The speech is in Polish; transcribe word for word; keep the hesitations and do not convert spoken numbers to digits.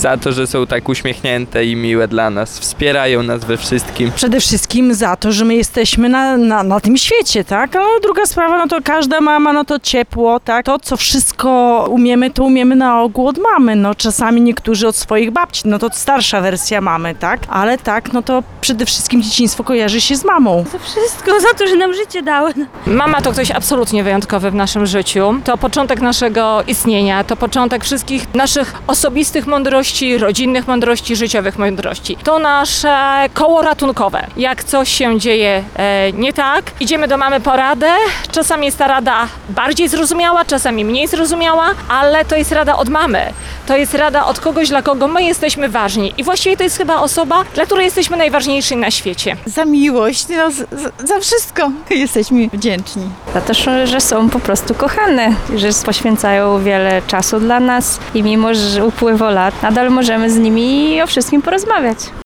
za to, że są tak uśmiechnięte i miłe dla nas, wspierają nas we wszystkim. Przede wszystkim za to, że my jesteśmy na, na, na tym świecie, tak? Ale druga sprawa, no to każda mama, no to ciepło, tak? To, co wszystko umiemy, to umiemy na ogół od mamy, no czasami niektórzy od swoich babci, no to starsza wersja mamy, tak? Ale tak, no to przede wszystkim dzieciństwo kojarzy się z mamą. To wszystko za to, że nam życie dały. Mama to ktoś absolutnie wyjątkowy w naszym życiu. To początek naszego istnienia, to początek wszystkich naszych osobistych mądrości, rodzinnych mądrości, życiowych mądrości. To nasze koło ratunkowe. Jak coś się dzieje e, nie tak, idziemy do mamy po radę. Czasami jest ta rada bardziej zrozumiała, czasami mniej zrozumiała, ale to jest rada od mamy. To jest rada od kogoś, dla kogo my jesteśmy ważni. I właściwie to jest chyba osoba, dla której jesteśmy najważniejsi na świecie. Za miłość, no, za, za wszystko jesteśmy wdzięczni. Za to, że są po prostu kochane, że poświęcają wiele czasu dla nas i mimo, że upływa lat, nadal możemy z nimi o wszystkim porozmawiać.